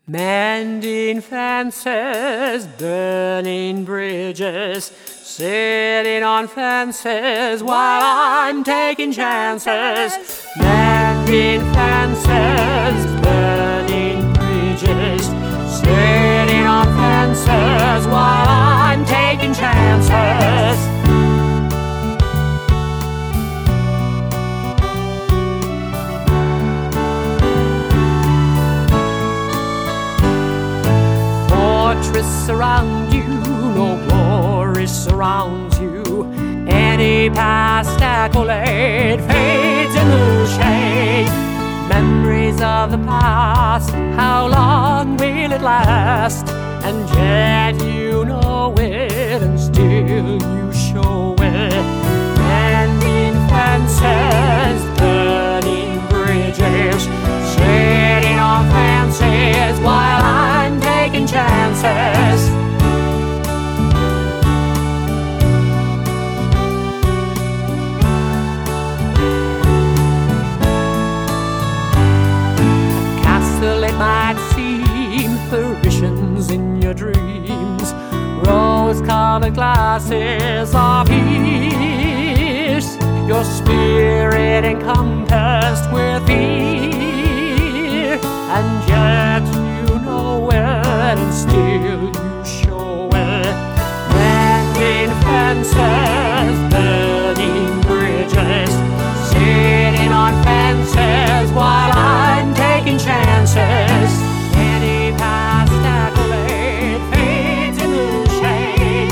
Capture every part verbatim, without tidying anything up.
Mending fences, burning bridges, sitting on fences while I'm taking chances. Mending fences, burning bridges, sitting on fences while I'm taking chances. Fortress around you, no glory surrounds you. Any past accolade fades in the shade. Memories of the past, how long will it last? And yet you know it, and still you show it. Mending fences, burning bridges, sitting on fences while I'm taking chances. A castle it might seem, apparitions in your dreams, rose-colored glasses of peace, your spirit encompassed with fear, and yet you know it, and still you show it. Mending fences, burning bridges, sitting on fences while I'm taking chances. Any past accolade fades in the shade.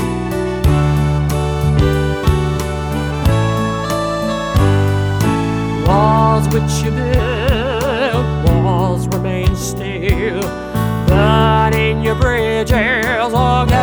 Walls which you build, walls remain still, burning your bridges again,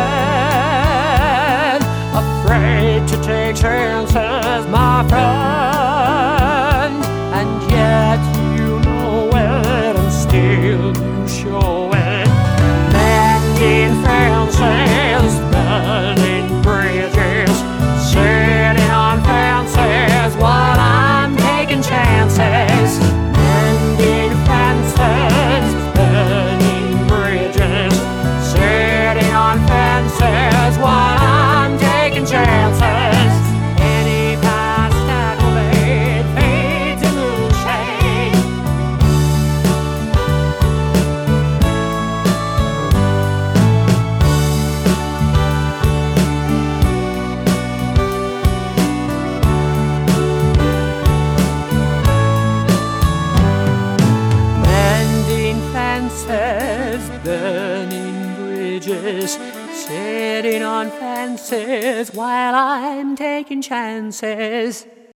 afraid to take chances, my friend, and yet you know it, and still you show it. Mending fences, burning bridges, sitting on fences while I'm taking chances. Mending fences, burning bridges, sitting on fences while I'm taking chances. Any past accolade fades in the shade. Mending fences, burning bridges, sitting on fences while I'm taking chances.